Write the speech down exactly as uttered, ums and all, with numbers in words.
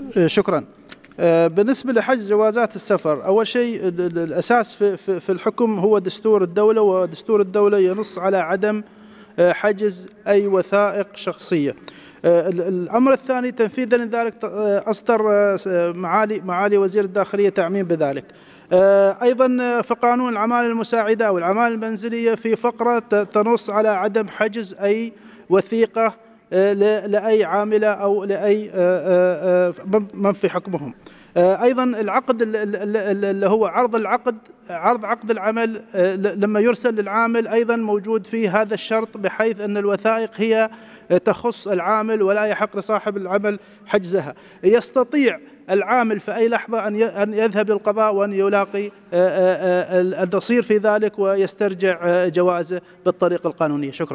شكرا. بالنسبة لحجز جوازات السفر، أول شيء الأساس في في الحكم هو دستور الدولة، ودستور الدولة ينص على عدم حجز أي وثائق شخصية. الأمر الثاني تنفيذا لذلك أصدر معالي معالي وزير الداخلية تعميم بذلك. أيضا في قانون العمالة المساعدة أو العمالة المنزلية في فقرة تنص على عدم حجز أي وثيقة لأي عاملة أو لأي من في حكمهم. أيضا العقد اللي هو عرض العقد عرض عقد العمل لما يرسل للعامل أيضا موجود فيه هذا الشرط، بحيث أن الوثائق هي تخص العامل ولا يحق لصاحب العمل حجزها. يستطيع العامل في أي لحظة أن يذهب للقضاء وأن يلاقي النصير في ذلك ويسترجع جوازه بالطريقة القانونية. شكرا.